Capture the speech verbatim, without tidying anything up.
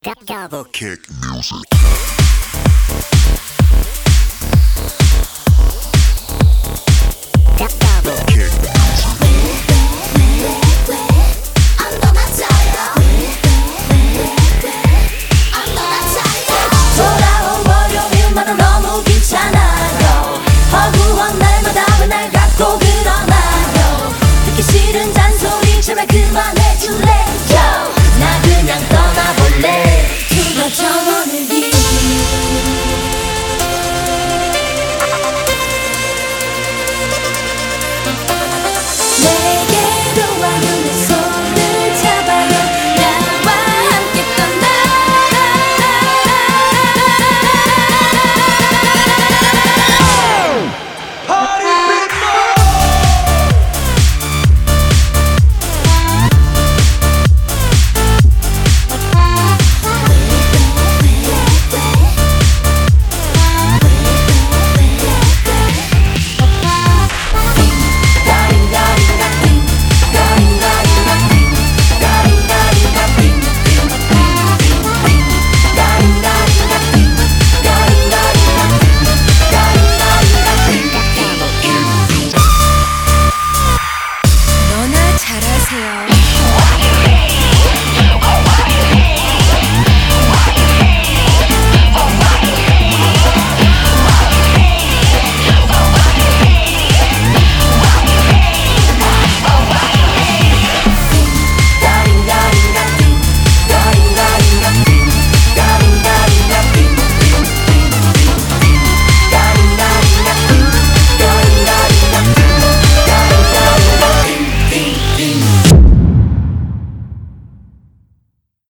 Double kick music. Double kick music. I'm gonna tell you. I'm gonna tell you. 돌아온 월요일만은 너무 귀찮아요. 허구한 날마다 왜 날 갖고 그러나요. 듣기 싫은 잔소리 제발 그만해.